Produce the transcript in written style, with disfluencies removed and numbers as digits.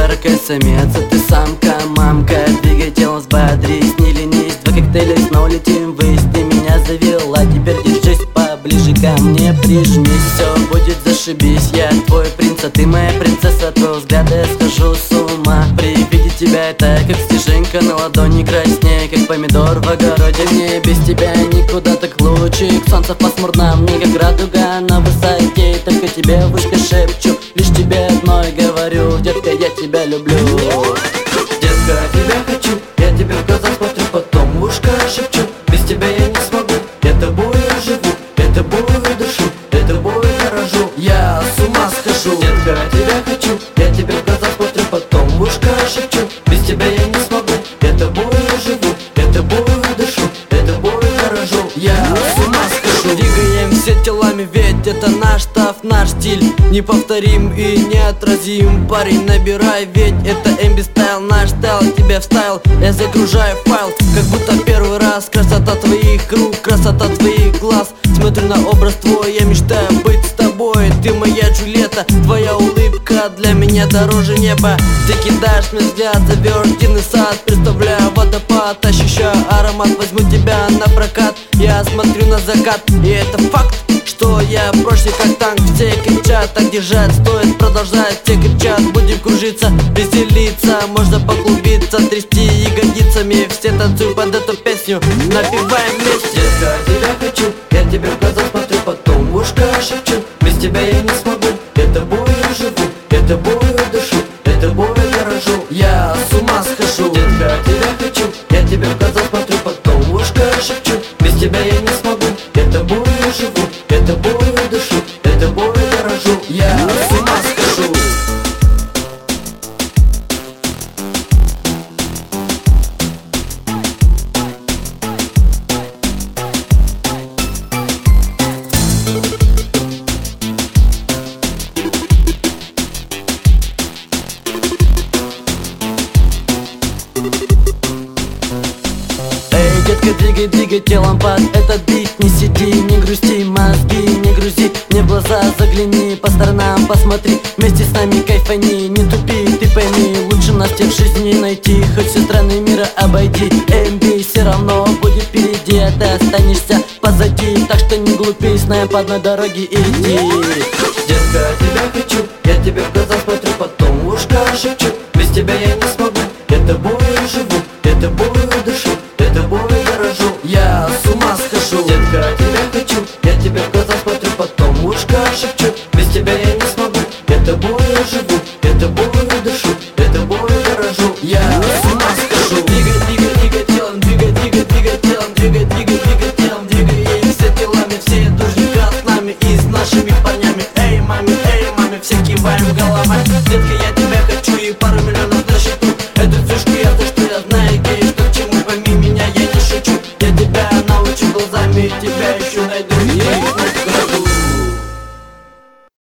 самец, а ты самка, мамка. Двигай телом, взбодрись, не ленись. Два коктейля, снова летим ввысь. Ты меня завела, теперь держись поближе ко мне, прижмись. Все будет зашибись, я твой принц, а ты моя принцесса. От твоего взгляда я схожу с ума. При виде тебя это как снежинка на ладони, краснее, как помидор в огороде. Мне без тебя никуда, так лучик солнца пасмурно, мне как радуга на высоте. Только тебе в ушко шепчу, лишь тебе одной говорю: детка, я тебя люблю. Детка, тебя хочу, я тебе в глаза смотрю, потом в ушко шепчу: без тебя я не смогу, я тобой живу, я тобой дышу, я тобой дорожу, я с ума схожу. Детка, тебя хочу, я тебе в глаза смотрю, потом в ушко шепчу: без тебя я не смогу, я тобой живу, я тобой дышу, я тобой дорожу, я с ума схожу. Двигаем все телами, ведь это наш таф, наш стиль неповторим и неотразим. Парень, набирай, ведь это MB стайл, наш стайл, тебе вставил, я загружаю файл, как будто первый раз. Красота твоих рук, красота твоих глаз. Смотрю на образ твой, я мечтаю быть с тобой. Ты моя Джульетта, твоя улыбка для меня дороже неба. Ты кидаешь мне взгляд, завернутый сад. Представляю водопад, ощущаю аромат. Возьму тебя на прокат, я смотрю на закат. И это факт, что я прочный как танк. Все кричат, так держать стоит продолжать. Все кричат, будем кружиться, веселиться. Можно поклубиться, трясти ягодицами. Все танцуют под эту песню, напеваем вместе. Детка, тебя хочу, я тебе в глаза смотрю, потом в ушко шепчу: без тебя я не смогу, я тобой живу, я тобой дышу, я тобой дорожу, я с ума схожу. Детка, тебя хочу, я тебе в глаза смотрю, потом в ушко шепчу: без тебя я не смогу, я тобой живу, я тобой дышу, я тобой дорожу, я с ума схожу. Детка, двигай, двигай телом под этот бит. Не сиди, не грусти, мозги не грузи. Мне в глаза загляни, по сторонам посмотри. Вместе с нами кайфани, не тупи, ты пойми. Лучше нас тебе в жизни найти, хоть все страны мира обойди. MB все равно будет впереди, а ты останешься позади. Так что не глупи, с нами по одной дороге иди. Детка, тебя хочу, я тебе в глаза смотрю, потом в ушко шепчу: без тебя я не смогу, я тобой живу, я тобой дышу, я тобой дорожу, я с ума схожу. Детка, тебя хочу, я тебе в глаза смотрю, потом в ушко шепчу: без тебя я не смогу, я тобой живу, я тобой дышу, я тобой дорожу, я с ума схожу. Двигай, двигай, двигай телом, двигай, двигай, двигай телом, двигай, двигай, двигай телом, двигай все телами, все дружненько с нами и с нашими парнями. Эй, маме, все киваем головами. Детка,